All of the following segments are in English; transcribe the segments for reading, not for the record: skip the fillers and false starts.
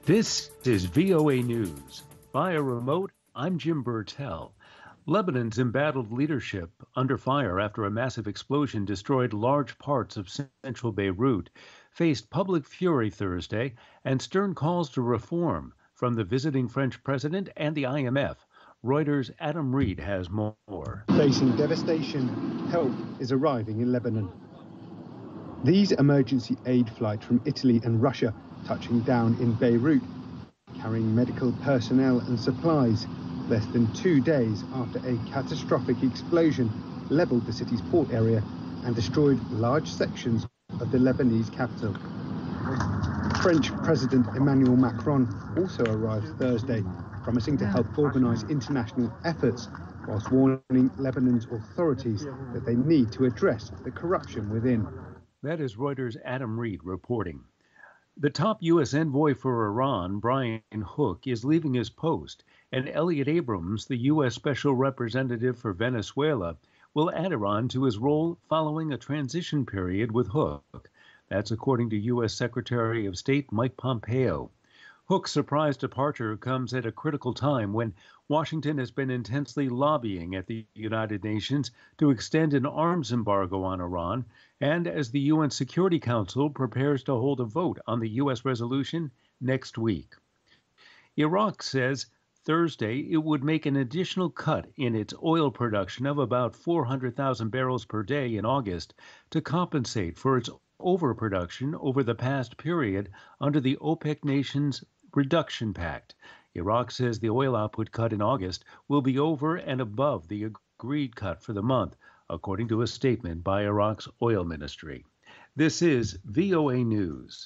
This is VOA News. Via remote, I'm Jim Burtell. Lebanon's embattled leadership under fire after a massive explosion destroyed large parts of central Beirut faced public fury Thursday and stern calls to reform from the visiting French president and the IMF. Reuters' Adam Reed has more. Facing devastation, help is arriving in Lebanon. These emergency aid flights from Italy and Russia touching down in Beirut, carrying medical personnel and supplies, less than 2 days after a catastrophic explosion leveled the city's port area and destroyed large sections of the Lebanese capital. French President Emmanuel Macron also arrived Thursday, promising to help organise international efforts, whilst warning Lebanon's authorities that they need to address the corruption within. That is Reuters' Adam Reed reporting. The top U.S. envoy for Iran, Brian Hook, is leaving his post, and Elliot Abrams, the U.S. Special Representative for Venezuela, will add Iran to his role following a transition period with Hook. That's according to U.S. Secretary of State Mike Pompeo. Hook's surprise departure comes at a critical time when Washington has been intensely lobbying at the United Nations to extend an arms embargo on Iran, and as the UN Security Council prepares to hold a vote on the U.S. resolution next week. Iraq says Thursday it would make an additional cut in its oil production of about 400,000 barrels per day in August to compensate for its overproduction over the past period under the OPEC nations' Reduction Pact. Iraq says the oil output cut in August will be over and above the agreed cut for the month, according to a statement by Iraq's oil ministry. This is VOA News.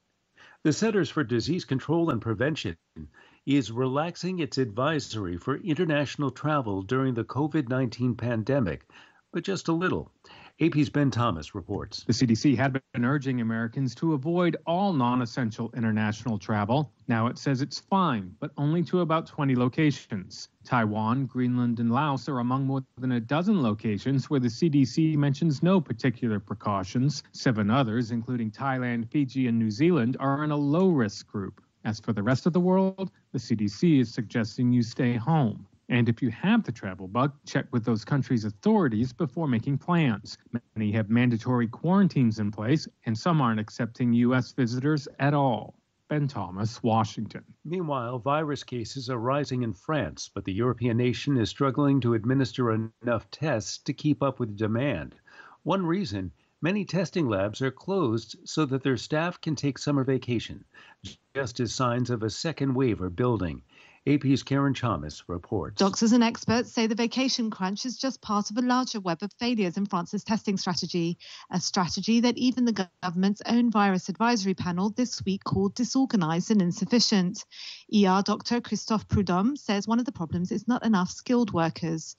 The Centers for Disease Control and Prevention is relaxing its advisory for international travel during the COVID-19 pandemic, but just a little. AP's Ben Thomas reports. The CDC had been urging Americans to avoid all non-essential international travel. Now it says it's fine, but only to about 20 locations. Taiwan, Greenland, and Laos are among more than a dozen locations where the CDC mentions no particular precautions. 7 others, including Thailand, Fiji, and New Zealand, are in a low-risk group. As for the rest of the world, the CDC is suggesting you stay home. And if you have the travel bug, check with those countries' authorities before making plans. Many have mandatory quarantines in place, and some aren't accepting U.S. visitors at all. Ben Thomas, Washington. Meanwhile, virus cases are rising in France, but the European nation is struggling to administer enough tests to keep up with demand. One reason, many testing labs are closed so that their staff can take summer vacation, just as signs of a second wave are building. AP's Karen Chalmers reports. Doctors and experts say the vacation crunch is just part of a larger web of failures in France's testing strategy, a strategy that even the government's own virus advisory panel this week called disorganized and insufficient. ER Dr. Christophe Prudhomme says one of the problems is not enough skilled workers.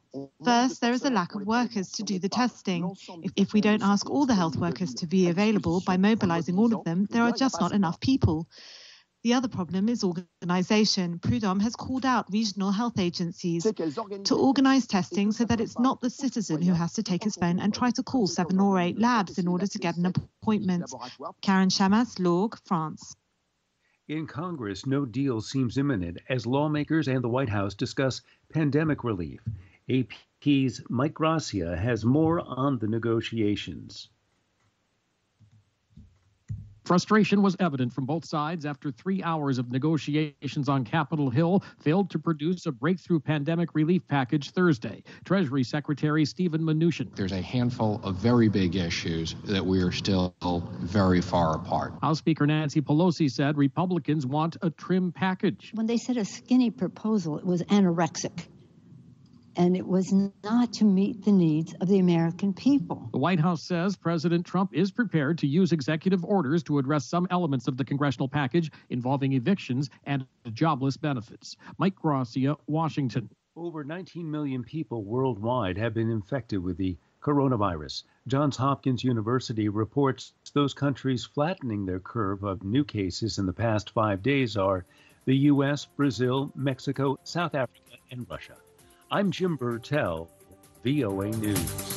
First, there is a lack of workers to do the testing. If we don't ask all the health workers to be available by mobilizing all of them, there are just not enough people. The other problem is organisation. Prudhomme has called out regional health agencies to organise testing so that it's not the citizen who has to take his phone and try to call 7 or 8 labs in order to get an appointment. Karen Chamas, Lourdes, France. In Congress, no deal seems imminent as lawmakers and the White House discuss pandemic relief. AP's Mike Gracia has more on the negotiations. Frustration was evident from both sides after 3 hours of negotiations on Capitol Hill failed to produce a breakthrough pandemic relief package Thursday. Treasury Secretary Steven Mnuchin. There's a handful of very big issues that we are still very far apart. House Speaker Nancy Pelosi said Republicans want a trim package. When they said a skinny proposal, it was anorexic. And it was not to meet the needs of the American people. The White House says President Trump is prepared to use executive orders to address some elements of the congressional package involving evictions and jobless benefits. Mike Gracia, Washington. Over 19 million people worldwide have been infected with the coronavirus. Johns Hopkins University reports those countries flattening their curve of new cases in the past 5 days are the U.S., Brazil, Mexico, South Africa, and Russia. I'm Jim Burtell, VOA News.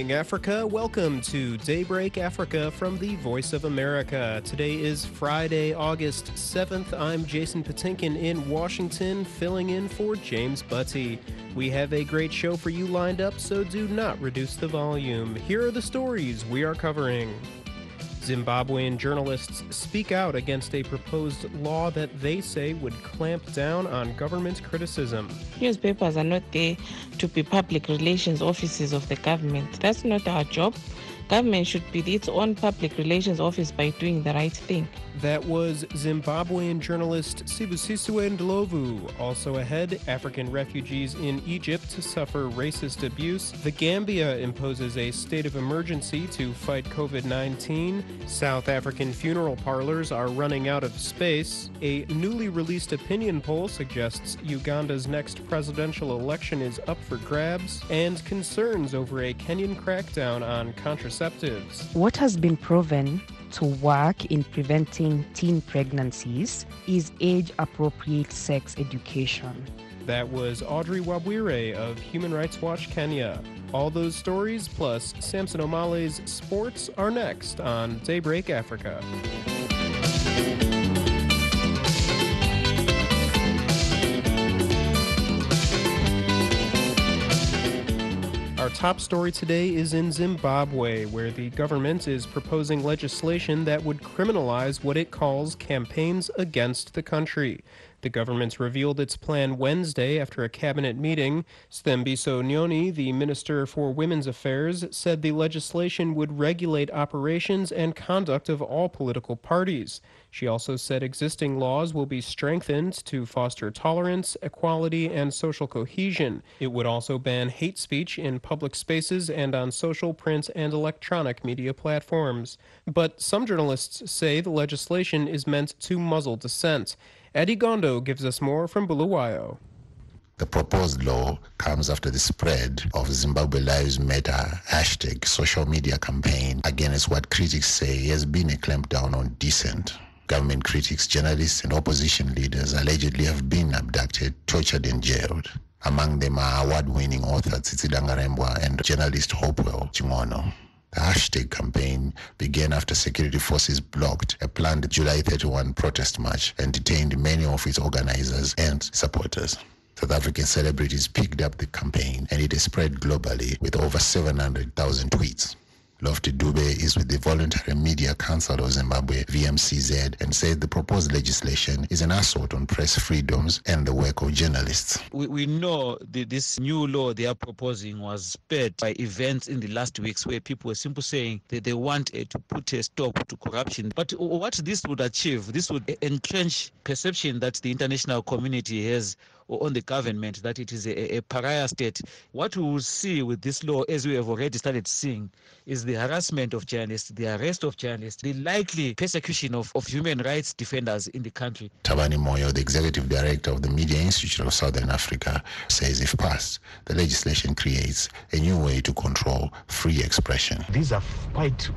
morning, Africa. Welcome to Daybreak Africa from the Voice of America. Today is Friday, August 7th. I'm Jason Patinkin in Washington, filling in for James Butty. We have a great show for you lined up, so do not reduce the volume. Here are the stories we are covering. Zimbabwean journalists speak out against a proposed law that they say would clamp down on government criticism. Newspapers are not there to be public relations offices of the government. That's not our job. Government should be its own public relations office by doing the right thing. That was Zimbabwean journalist Sibusiso Ndlovu. Also ahead, African refugees in Egypt suffer racist abuse. The Gambia imposes a state of emergency to fight COVID-19. South African funeral parlors are running out of space. A newly released opinion poll suggests Uganda's next presidential election is up for grabs. And concerns over a Kenyan crackdown on contraceptives. What has been proven to work in preventing teen pregnancies is age-appropriate sex education. That was Audrey Wabwire of Human Rights Watch Kenya. All those stories, plus Samson Omale's sports, are next on Daybreak Africa. Our top story today is in Zimbabwe, where the government is proposing legislation that would criminalize what it calls campaigns against the country. The government revealed its plan Wednesday after a cabinet meeting. Thembiso Nyoni, the Minister for Women's Affairs, said the legislation would regulate operations and conduct of all political parties. She also said existing laws will be strengthened to foster tolerance, equality, and social cohesion. It would also ban hate speech in public spaces and on social, print, and electronic media platforms. But some journalists say the legislation is meant to muzzle dissent. Eddie Gondo gives us more from Bulawayo. The proposed law comes after the spread of Zimbabwe Lives Matter hashtag social media campaign against what critics say has been a clampdown on dissent. Government critics, journalists, and opposition leaders allegedly have been abducted, tortured, and jailed. Among them are award-winning author Tsitsi Dangarembwa and journalist Hopewell Chimono. The hashtag campaign began after security forces blocked a planned July 31 protest march and detained many of its organizers and supporters. South African celebrities picked up the campaign, and it has spread globally with over 700,000 tweets. Lofty Dube is with the Voluntary Media Council of Zimbabwe, VMCZ, and said the proposed legislation is an assault on press freedoms and the work of journalists. We know this new law they are proposing was spurred by events in the last weeks where people were simply saying that they want to put a stop to corruption. But what this would achieve, this would entrench perception that the international community has on the government, that it is a pariah state. What we will see with this law, as we have already started seeing, is the harassment of journalists, the arrest of journalists, the likely persecution of human rights defenders in the country. Thabani Moyo, the executive director of the Media Institute of Southern Africa, says if passed, the legislation creates a new way to control free expression. These are quite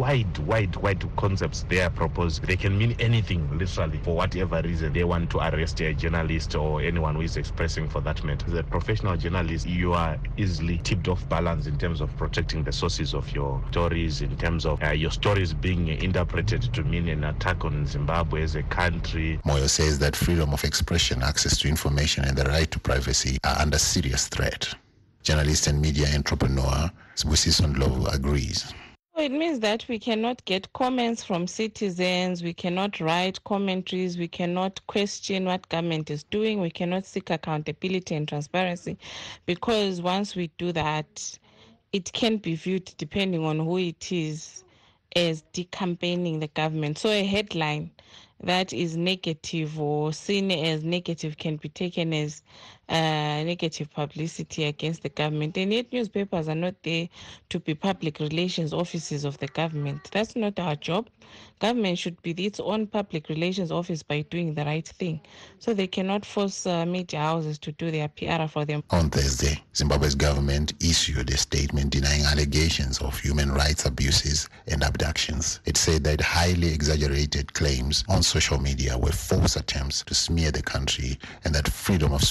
wide concepts they are proposed. They can mean anything, literally, for whatever reason they want to arrest a journalist or anyone who is expressing for that matter. As a professional journalist, you are easily tipped off balance in terms of protecting the sources of your stories, in terms of your stories being interpreted to mean an attack on Zimbabwe as a country. Moyo says that freedom of expression, access to information, and the right to privacy are under serious threat. Journalist and media entrepreneur Sibusiso Ndlovu agrees. It means that we cannot get comments from citizens, we cannot write commentaries, we cannot question what government is doing, we cannot seek accountability and transparency, because once we do that, it can be viewed, depending on who it is, as decampaigning the government. So a headline that is negative or seen as negative can be taken as negative publicity against the government. And yet newspapers are not there to be public relations offices of the government. That's not our job. Government should be its own public relations office by doing the right thing. So they cannot force media houses to do their PR for them. On Thursday, Zimbabwe's government issued a statement denying allegations of human rights abuses and abductions. It said that highly exaggerated claims on social media were false attempts to smear the country and that freedom of speech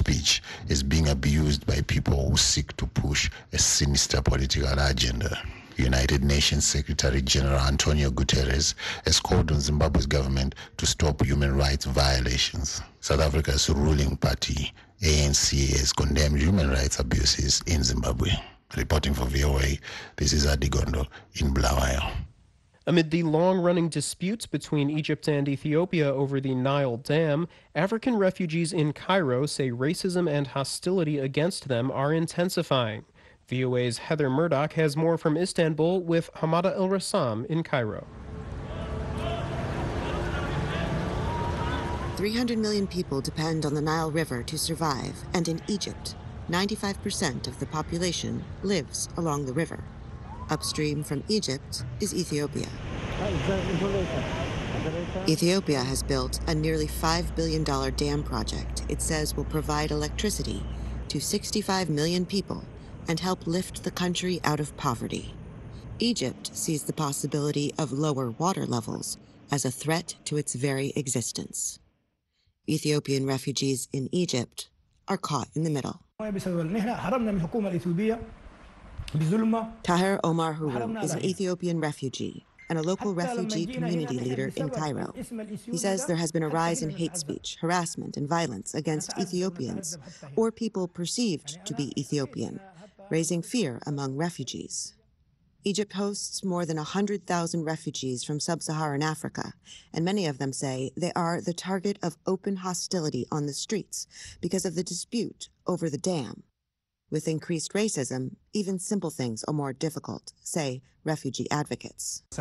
is being abused by people who seek to push a sinister political agenda. United Nations Secretary General Antonio Guterres has called on Zimbabwe's government to stop human rights violations. South Africa's ruling party, ANC, has condemned human rights abuses in Zimbabwe. Reporting for VOA, this is Adigondo in Bulawayo. Amid the long-running disputes between Egypt and Ethiopia over the Nile Dam, African refugees in Cairo say racism and hostility against them are intensifying. VOA's Heather Murdoch has more from Istanbul with Hamada El-Rassam in Cairo. 300 million people depend on the Nile River to survive, and in Egypt, 95% of the population lives along the river. Upstream from Egypt is Ethiopia. Ethiopia has built a nearly $5 billion dam project it says will provide electricity to 65 million people and help lift the country out of poverty. Egypt sees the possibility of lower water levels as a threat to its very existence. Ethiopian refugees in Egypt are caught in the middle. Tahir Omar Huru is an Ethiopian refugee and a local refugee community leader in Cairo. He says there has been a rise in hate speech, harassment, and violence against Ethiopians or people perceived to be Ethiopian, raising fear among refugees. Egypt hosts more than 100,000 refugees from sub-Saharan Africa, and many of them say they are the target of open hostility on the streets because of the dispute over the dam. With increased racism, even simple things are more difficult, say refugee advocates. This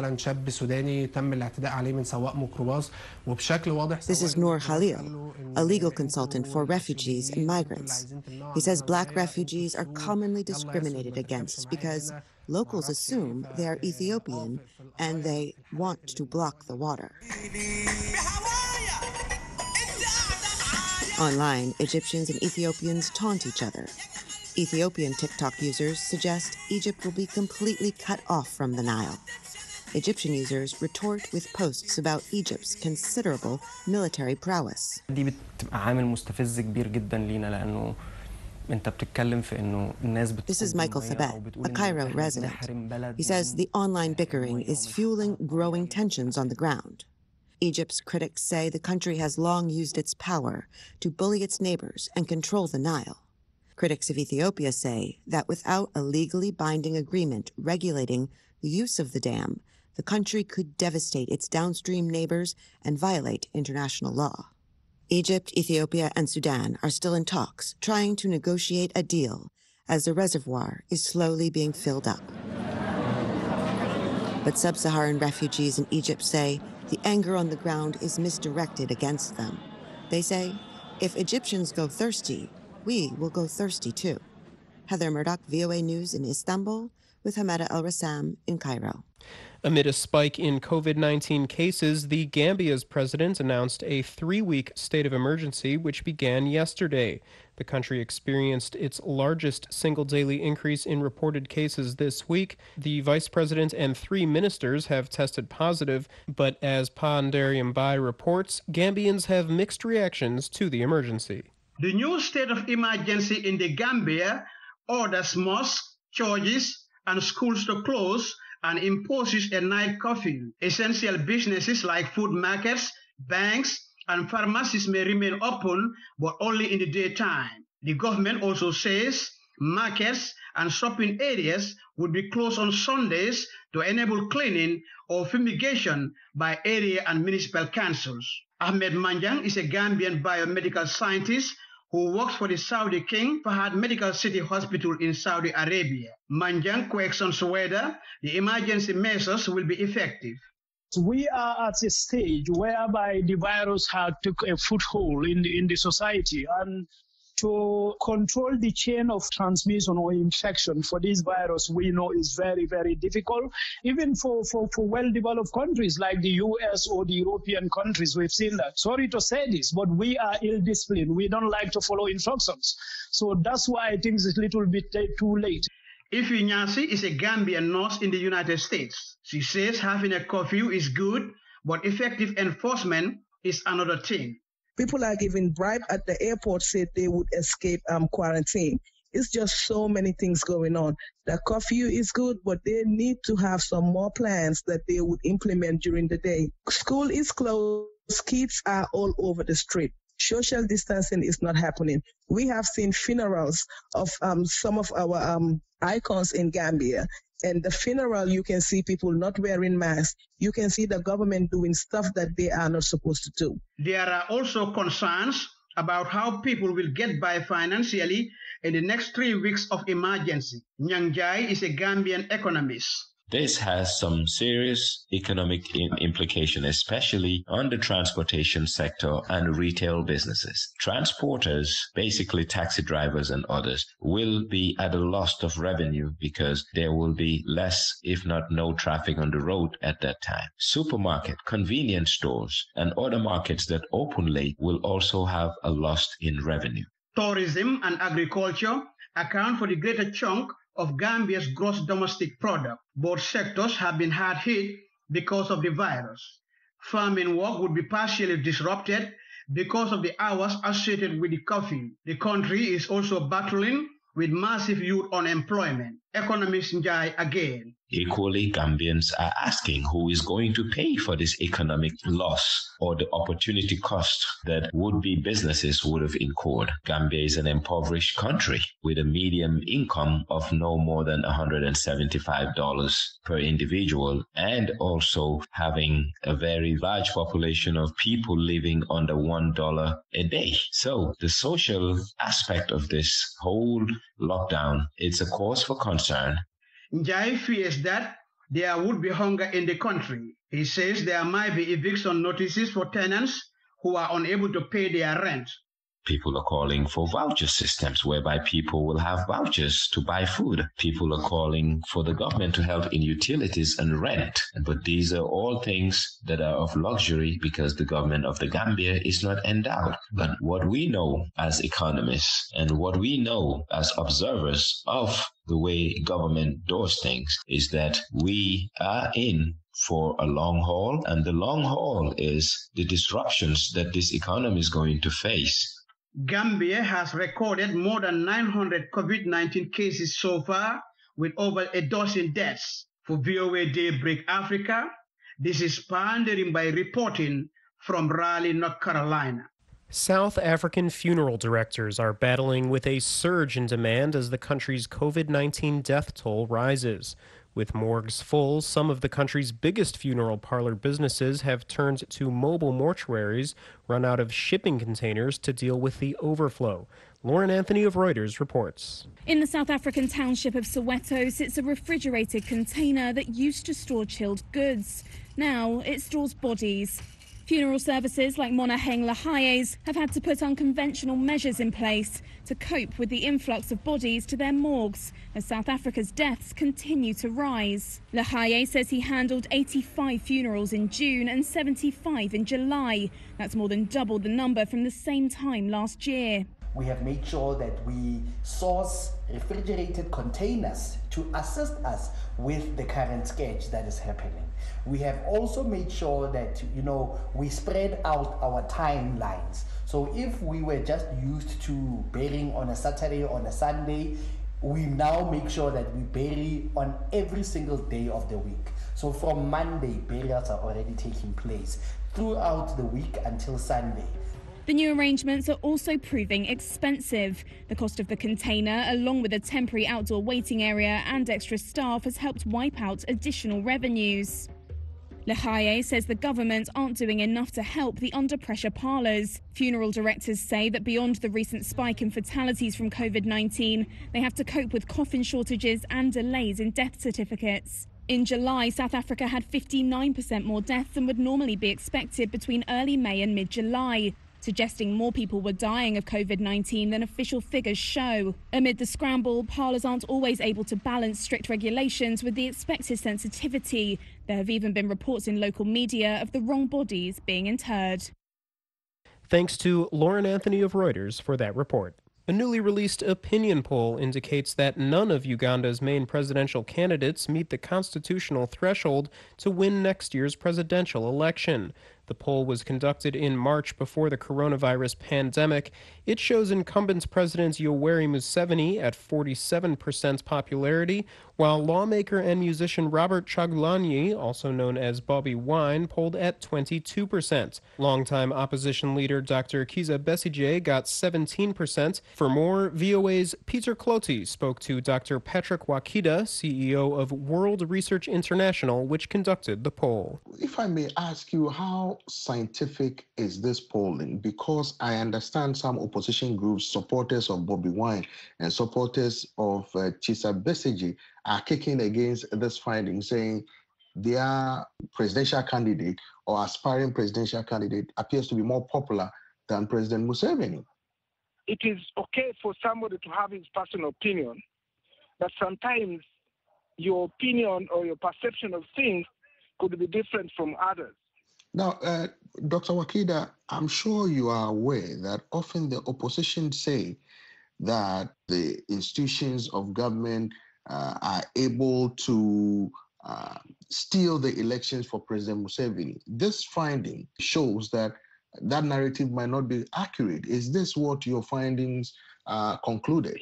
is Noor Khalil, a legal consultant for refugees and migrants. He says black refugees are commonly discriminated against because locals assume they are Ethiopian and they want to block the water. Online, Egyptians and Ethiopians taunt each other. Ethiopian TikTok users suggest Egypt will be completely cut off from the Nile. Egyptian users retort with posts about Egypt's considerable military prowess. This is Michael Thabet, a Cairo resident. He says the online bickering is fueling growing tensions on the ground. Egypt's critics say the country has long used its power to bully its neighbors and control the Nile. Critics of Ethiopia say that without a legally binding agreement regulating the use of the dam, the country could devastate its downstream neighbors and violate international law. Egypt, Ethiopia, and Sudan are still in talks, trying to negotiate a deal as the reservoir is slowly being filled up. But sub-Saharan refugees in Egypt say the anger on the ground is misdirected against them. They say, if Egyptians go thirsty, we will go thirsty too. Heather Murdoch, VOA News in Istanbul, with Hamada El-Rassam in Cairo. Amid a spike in COVID-19 cases, the Gambia's president announced a 3-week state of emergency, which began yesterday. The country experienced its largest single daily increase in reported cases this week. The vice president and 3 ministers have tested positive, but as Pandarium Bai reports, Gambians have mixed reactions to the emergency. The new state of emergency in the Gambia orders mosques, churches, and schools to close and imposes a night curfew. Essential businesses like food markets, banks, and pharmacies may remain open, but only in the daytime. The government also says markets and shopping areas would be closed on Sundays to enable cleaning or fumigation by area and municipal councils. Ahmed Manjang is a Gambian biomedical scientist who works for the Saudi King Fahad Medical City Hospital in Saudi Arabia. Manjang questions whether the emergency measures will be effective. We are at a stage whereby the virus had took a foothold in the society, and to control the chain of transmission or infection for this virus, we know is very, very difficult. Even for well-developed countries like the US or the European countries, we've seen that. Sorry to say this, but we are ill-disciplined. We don't like to follow instructions. So that's why I think it's a little bit too late. Ifi Nyasi is a Gambian nurse in the United States. She says having a curfew is good, but effective enforcement is another thing. People are given bribe at the airport, said they would escape quarantine. It's just so many things going on. The curfew is good, but they need to have some more plans that they would implement during the day. School is closed. Kids are all over the street. Social distancing is not happening. We have seen funerals of some of our icons in Gambia. And the funeral, you can see people not wearing masks. You can see the government doing stuff that they are not supposed to do. There are also concerns about how people will get by financially in the next 3 weeks of emergency. Nyang Jai is a Gambian economist. This has some serious economic implication, especially on the transportation sector and retail businesses. Transporters, basically taxi drivers and others, will be at a loss of revenue because there will be less, if not no traffic on the road at that time. Supermarket, convenience stores, and other markets that open late will also have a loss in revenue. Tourism and agriculture account for the greater chunk of Gambia's gross domestic product. Both sectors have been hard hit because of the virus. Farming work would be partially disrupted because of the hours associated with the curfew. The country is also battling with massive youth unemployment. Economist Njai again. Equally, Gambians are asking who is going to pay for this economic loss or the opportunity cost that would-be businesses would have incurred. Gambia is an impoverished country with a median income of no more than $175 per individual, and also having a very large population of people living under $1 a day. So the social aspect of this whole lockdown, it's a cause for concern. Njai fears that there would be hunger in the country. He says there might be eviction notices for tenants who are unable to pay their rent. People are calling for voucher systems whereby people will have vouchers to buy food. People are calling for the government to help in utilities and rent. But these are all things that are of luxury because the government of the Gambia is not endowed. But what we know as economists and what we know as observers of the way government does things is that we are in for a long haul, and the long haul is the disruptions that this economy is going to face. Gambia has recorded more than 900 COVID-19 cases so far, with over a dozen deaths. For VOA Daybreak Africa, this is Pandering by reporting from Raleigh, North Carolina. South African funeral directors are battling with a surge in demand as the country's COVID-19 death toll rises. With morgues full, some of the country's biggest funeral parlor businesses have turned to mobile mortuaries run out of shipping containers to deal with the overflow. Lauren Anthony of Reuters reports. In the South African township of Soweto sits a refrigerated container that used to store chilled goods. Now it stores bodies. Funeral services like Monaheng Lahaye's have had to put unconventional measures in place to cope with the influx of bodies to their morgues as South Africa's deaths continue to rise. Lahaye says he handled 85 funerals in June and 75 in July. That's more than double the number from the same time last year. We have made sure that we source refrigerated containers to assist us with the current sketch that is happening. We have also made sure that, we spread out our timelines. So if we were just used to burying on a Saturday, on a Sunday, we now make sure that we bury on every single day of the week. So from Monday, burials are already taking place throughout the week until Sunday. The new arrangements are also proving expensive. The cost of the container, along with a temporary outdoor waiting area and extra staff, has helped wipe out additional revenues. Lahaye says the government aren't doing enough to help the under-pressure parlours. Funeral directors say that beyond the recent spike in fatalities from COVID-19, they have to cope with coffin shortages and delays in death certificates. In July, South Africa had 59% more deaths than would normally be expected between early May and mid-July, suggesting more people were dying of COVID-19 than official figures show. Amid the scramble, parlours aren't always able to balance strict regulations with the expected sensitivity. There have even been reports in local media of the wrong bodies being interred. Thanks to Lauren Anthony of Reuters for that report. A newly released opinion poll indicates that none of Uganda's main presidential candidates meet the constitutional threshold to win next year's presidential election. The poll was conducted in March before the coronavirus pandemic. It shows incumbent President Yoweri Museveni at 47% popularity, while lawmaker and musician Robert Chagulanyi, also known as Bobby Wine, polled at 22%. Longtime opposition leader Dr. Kizza Besigye got 17%. For more, VOA's Peter Cloty spoke to Dr. Patrick Wakida, CEO of World Research International, which conducted the poll. If I may ask you, how scientific is this polling? Because I understand some opposition groups, supporters of Bobby Wine and supporters of Kizza Besigye, are kicking against this finding, saying their presidential candidate or aspiring presidential candidate appears to be more popular than President Museveni. It is okay for somebody to have his personal opinion, but sometimes your opinion or your perception of things could be different from others. Now, Dr. Wakida, I'm sure you are aware that often the opposition say that the institutions of government are able to steal the elections for President Museveni. This finding shows that that narrative might not be accurate. Is this what your findings concluded?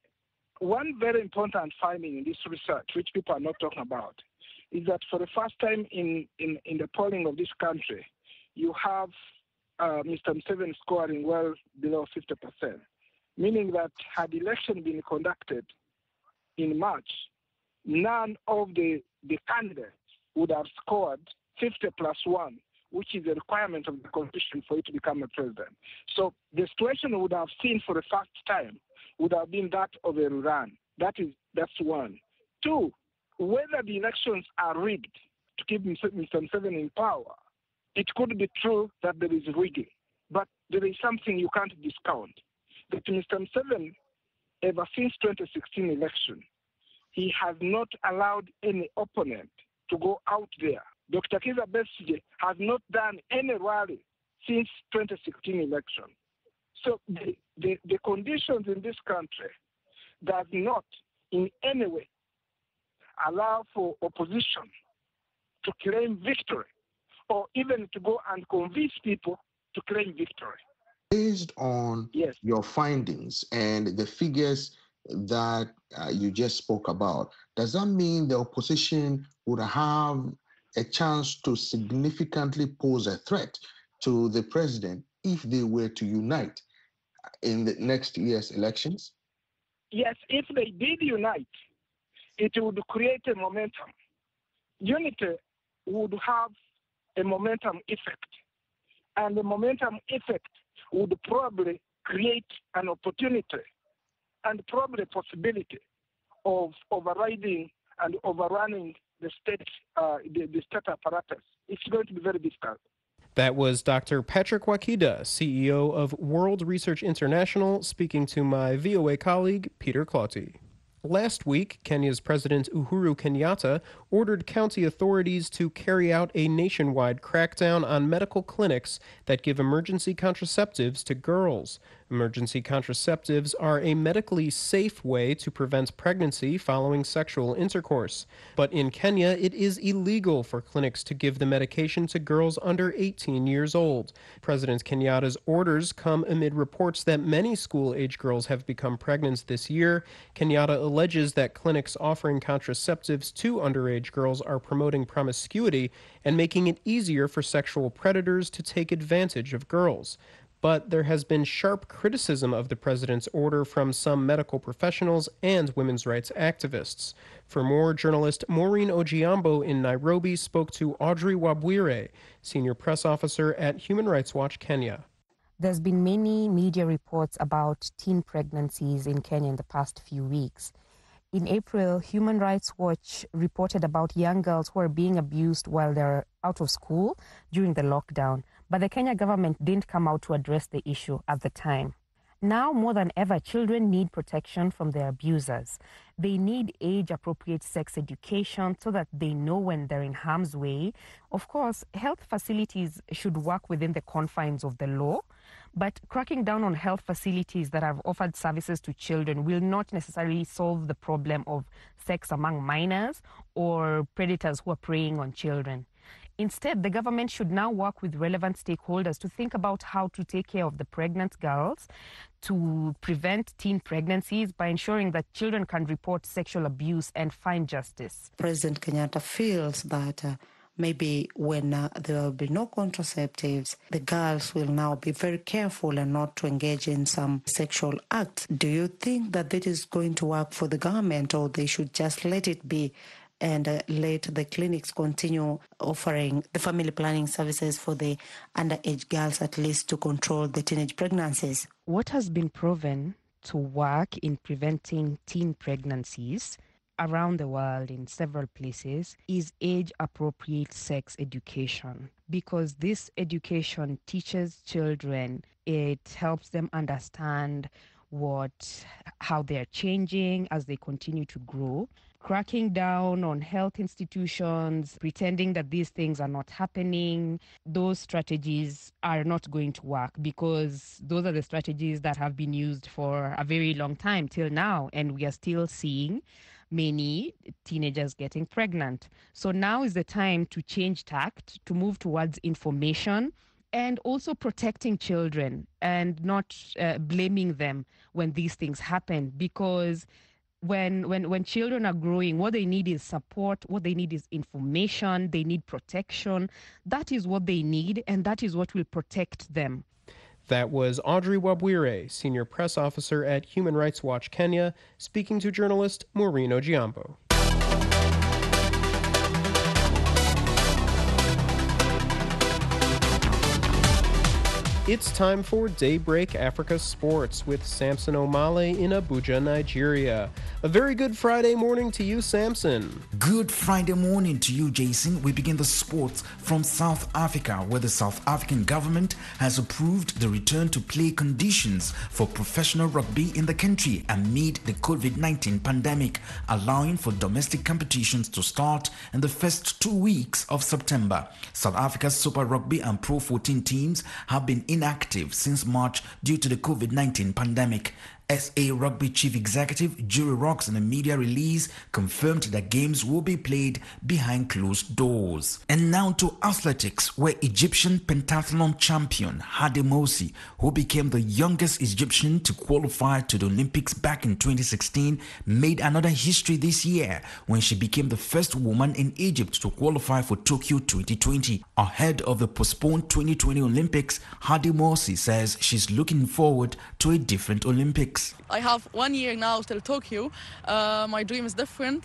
One very important finding in this research, which people are not talking about, is that for the first time in the polling of this country, you have Mr. Museveni scoring well below 50%, meaning that had the election been conducted in March, none of the candidates would have scored 50+1, which is a requirement of the Constitution for you to become a president. So the situation we would have seen for the first time would have been that of a rerun. That's one. Two, whether the elections are rigged to keep Mr. Museveni in power, it could be true that there is rigging, but there is something you can't discount. That Mr. Museveni, ever since 2016 election, he has not allowed any opponent to go out there. Dr. Kizza Besigye has not done any rally since 2016 election. So the conditions in this country does not in any way allow for opposition to claim victory or even to go and convince people to claim victory. Based on your findings and the figures that you just spoke about, does that mean the opposition would have a chance to significantly pose a threat to the president if they were to unite in the next year's elections? Yes, if they did unite, it would create a momentum. Unity would have a momentum effect, and the momentum effect would probably create an opportunity and probably a possibility of overriding and overrunning the state apparatus. It's going to be very difficult. That was Dr. Patrick Wakida, CEO of World Research International, speaking to my VOA colleague, Peter Cloty. Last week, Kenya's President Uhuru Kenyatta ordered county authorities to carry out a nationwide crackdown on medical clinics that give emergency contraceptives to girls. Emergency contraceptives are a medically safe way to prevent pregnancy following sexual intercourse. But in Kenya, it is illegal for clinics to give the medication to girls under 18 years old. President Kenyatta's orders come amid reports that many school-age girls have become pregnant this year. Kenyatta alleges that clinics offering contraceptives to underage girls are promoting promiscuity and making it easier for sexual predators to take advantage of girls. But there has been sharp criticism of the president's order from some medical professionals and women's rights activists. For more, journalist Maureen Ojiambo in Nairobi spoke to Audrey Wabwire, senior press officer at Human Rights Watch Kenya. There's been many media reports about teen pregnancies in Kenya in the past few weeks. In April, Human Rights Watch reported about young girls who are being abused while they're out of school during the lockdown. But the Kenya government didn't come out to address the issue at the time. Now, more than ever, children need protection from their abusers. They need age-appropriate sex education so that they know when they're in harm's way. Of course, health facilities should work within the confines of the law, but cracking down on health facilities that have offered services to children will not necessarily solve the problem of sex among minors or predators who are preying on children. Instead, the government should now work with relevant stakeholders to think about how to take care of the pregnant girls, to prevent teen pregnancies by ensuring that children can report sexual abuse and find justice. President Kenyatta feels that maybe when there will be no contraceptives, the girls will now be very careful and not to engage in some sexual acts. Do you think that this is going to work for the government, or they should just let it be and let the clinics continue offering the family planning services for the underage girls, at least to control the teenage pregnancies? What has been proven to work in preventing teen pregnancies around the world in several places is age-appropriate sex education, because this education teaches children, it helps them understand how they're changing as they continue to grow. Cracking down on health institutions, pretending that these things are not happening, those strategies are not going to work, because those are the strategies that have been used for a very long time till now, and we are still seeing many teenagers getting pregnant. So now is the time to change tact, to move towards information, and also protecting children and not blaming them when these things happen, because when children are growing, what they need is support, what they need is information, they need protection. That is what they need, and that is what will protect them. That was Audrey Wabwire, Senior Press Officer at Human Rights Watch Kenya, speaking to journalist Maureen Ojiambo. It's time for Daybreak Africa Sports with Samson Omale in Abuja, Nigeria. A very good Friday morning to you, Samson. Good Friday morning to you, Jason. We begin the sports from South Africa, where the South African government has approved the return to play conditions for professional rugby in the country amid the COVID-19 pandemic, allowing for domestic competitions to start in the first 2 weeks of September. South Africa's Super Rugby and Pro 14 teams have been inactive since March due to the COVID-19 pandemic. SA Rugby Chief Executive Jury Rocks in a media release confirmed that games will be played behind closed doors. And now to athletics, where Egyptian pentathlon champion Hade Mosi, who became the youngest Egyptian to qualify to the Olympics back in 2016, made another history this year when she became the first woman in Egypt to qualify for Tokyo 2020. Ahead of the postponed 2020 Olympics, Hade Mosi says she's looking forward to a different Olympics. I have 1 year now till Tokyo. My dream is different,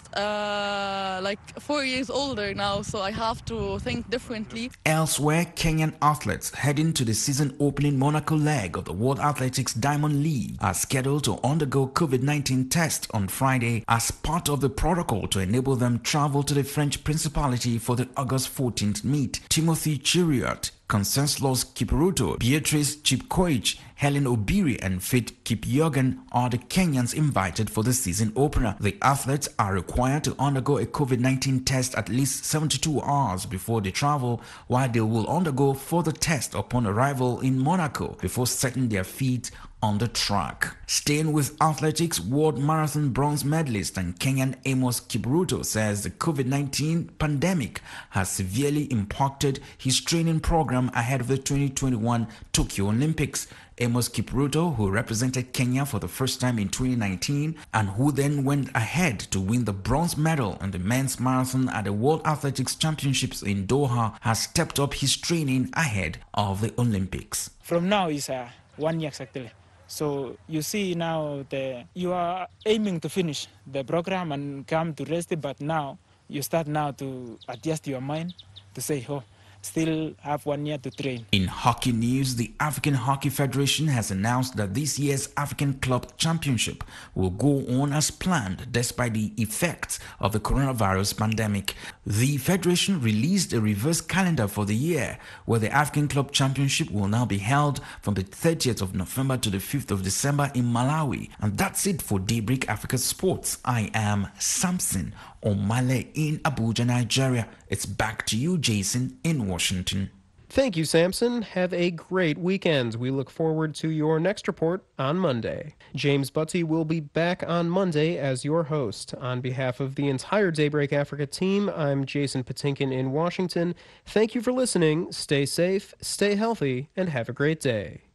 like 4 years older now, so I have to think differently. Elsewhere, Kenyan athletes heading to the season opening Monaco leg of the World Athletics Diamond League are scheduled to undergo COVID-19 tests on Friday as part of the protocol to enable them travel to the French Principality for the August 14th meet. Timothy Chiriot, Conseslus Kipruto, Beatrice Chepkoech, Helen Obiri and Faith Kipyegon are the Kenyans invited for the season opener. The athletes are required to undergo a COVID-19 test at least 72 hours before they travel, while they will undergo further tests upon arrival in Monaco before setting their feet on the track. Staying with athletics, World Marathon bronze medalist and Kenyan Amos Kipruto says the COVID-19 pandemic has severely impacted his training program ahead of the 2021 Tokyo Olympics. Amos Kipruto, who represented Kenya for the first time in 2019 and who then went ahead to win the bronze medal in the men's marathon at the World Athletics Championships in Doha, has stepped up his training ahead of the Olympics. From now is 1 year exactly. So you see now you are aiming to finish the program and come to rest, but now you start now to adjust your mind to say, oh, still have 1 year to train. In hockey news, the African Hockey Federation has announced that this year's African Club Championship will go on as planned despite the effects of the coronavirus pandemic. The federation released a reverse calendar for the year, where the African Club Championship will now be held from the 30th of November to the 5th of December in Malawi. And that's it for Daybreak Africa Sports. I am Samson Omale in Abuja, Nigeria. It's back to you, Jason, in Washington. Thank you, Samson. Have a great weekend. We look forward to your next report on Monday. James Butty will be back on Monday as your host. On behalf of the entire Daybreak Africa team, I'm Jason Patinkin in Washington. Thank you for listening. Stay safe, stay healthy, and have a great day.